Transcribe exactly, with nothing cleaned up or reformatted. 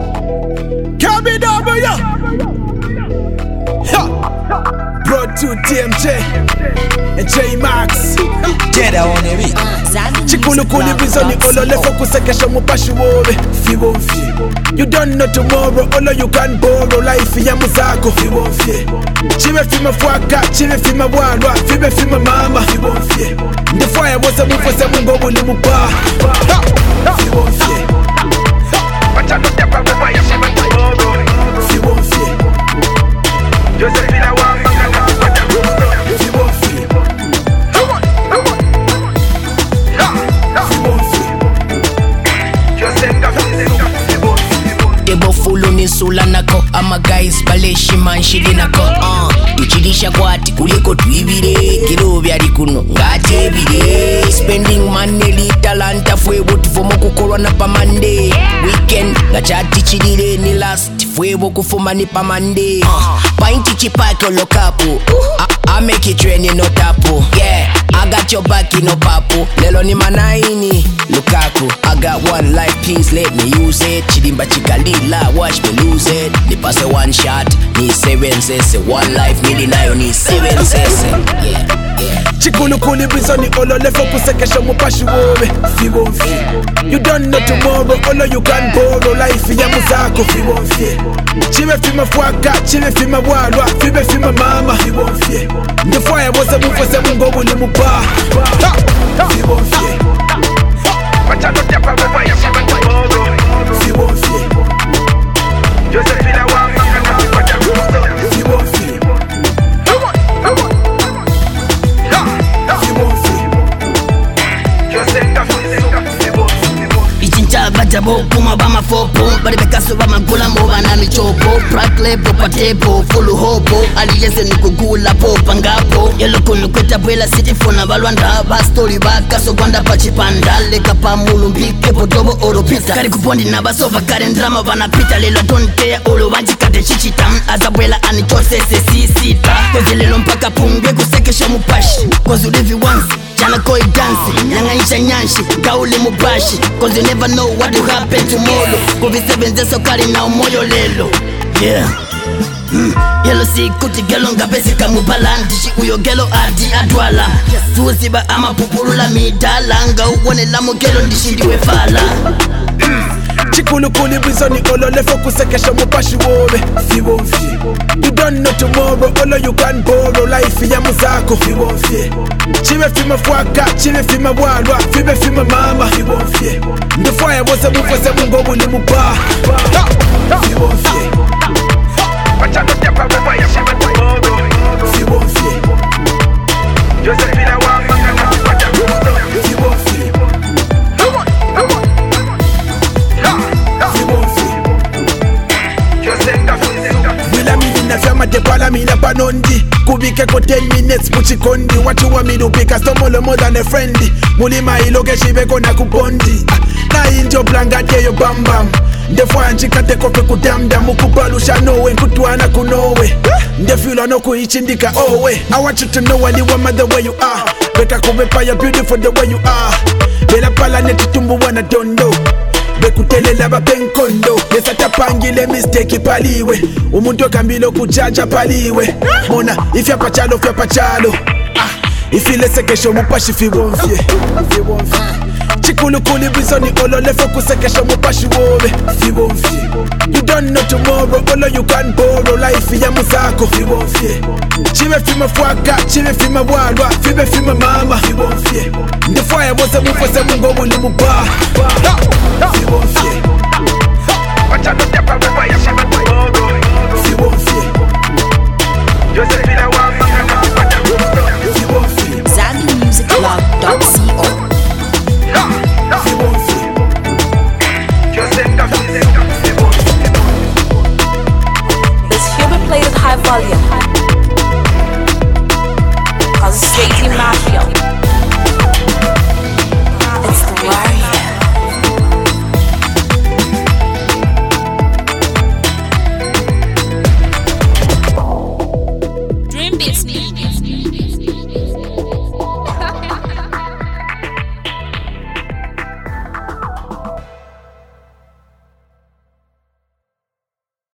K B W. Brought to T M J and J Max. Get on the beat. Chikulu kuli bizoni olole focus kesho mupashi wobe. Fiwo mfie. You don't know tomorrow, all you can borrow. Life ya muzako. Fiwo mfie. Chive fima fuaka, chive fima walwa, fibe fima mama. Fiwo mfie. The fire was a move for some go buli mupa. Fiwo mfie. Machado tepa kwa ya shiba tomorrow. Fiwo mfie. Josephina wa mangana kupata gusto. Fiwo mfie. Debo fulu ni sula nako ama guys baleshi manshili nako uh. Uchilisha kwati kuliko tuibire kilo byali kuno ngate bire spending money li talanta fwebo tufomo kukolwa na pamande weekend ngachati chilile ni last fwebo kufuma ni pamande uh. Painti chipake lokapo uh. I, I make it rain no tapo yeah I got your back in no papo lelo ni manaini Lukaku I got one life please let me use it chilimba chikalila watch me lose it nipase one shot ni seven sese one life nili nayo ni seven sese yeah yeah Chikulu kuli bizoni olole focus kesho mupashi wobe. Fiwo mfie. You don't know tomorrow, all you can borrow. Life ya muzako. Fiwo mfie. Chive fima fuaka, chive fima walwa, fibe fima mama. Fiwo mfie. The fire was a move for some go buli mupa. Fiwo mfie. Machado tepa kwa ya shiba tomorrow. Fiwo mfie. Josephina wa mangana kupata gusto. Fiwo mfie. Bajabo, Puma Bama Fopo, Baribekaso Bama Gula Mova Nami Chopo, Prakle, Popatepo, Fulu Hopo, Aliyeze Nukugula Po, Pangapo, Yeloko Nukweta Bwela City Fona Balwanda, Bastori Baka, Sogwanda Pachipanda, Leka Pamulu Mpike, Potobo Oro Pita, Kari Kupondi Nabasova, Karen Drama Bana Pita, Lelo Tonte, Olo Wanjikate Chichitam, Azabwela Anichose Sisita, Kozi Lelo Mpaka Pungwe Kusekesha Mupashi, Kozi Ulevi Wansi, Jana koi dansi, nyanga isha nyanshi, kauli mubashi. Cause you never know what will happen tomorrow. Kuvi seven zeso kari na umoyo lelo. Yeah mm. Yelo si kuti gelo ngapesi kamupala. Ndishi uyo gelo adi adwala. Tuziba ama pupurula midala. Nga uwane lamo gelo ndishi ndiwe fala. Chikulu kuli bizoni olole focus kesho mupashi wobe. Fiwo mfie. You don't know tomorrow, all you can borrow. Life ya muzako. Fiwo mfie. Chive fima fuaka, chive fima walwa, fibe fima mama. Fiwo mfie. The fire was a move for some go buli mupa. Fiwo mfie. Machado tepa kwa ya shiba tomorrow. Fiwo mfie. Josephina wa mangana kupata gusto. Fiwo mfie. Vyama tepala mina panondi kubike ko ten minutes muchikondi watu wa midupika stomolo more than a friendly mulima iloge shibeko na kupondi na injo blanga teyo bam bam ndefo anjikate kofe kudamda mukubalusha nowe nkutwana kunowe ndefilo no kuichindika owe I want you to know wali wama the way you are beka kubepa you're beautiful the way you are bela pala netitumbu wana dondo bekutelela bapenkondo lesatapangile mistake paliwe umuntu okambilo kujaja paliwe mona ifya pachalo fya pachalo ah ifile sekesho mupashi fiwo mfie fiwo mfie Chikulu kuli bizoni olole focus kesho mupashi wobe. Fiwo mfie. You don't know tomorrow, all you can borrow. Life ya muzako. Fiwo mfie. Chive fima fuaka, chive fima walwa, fibe fima mama. Fiwo mfie. The fire was a move for some go buli mupa. Fiwo mfie.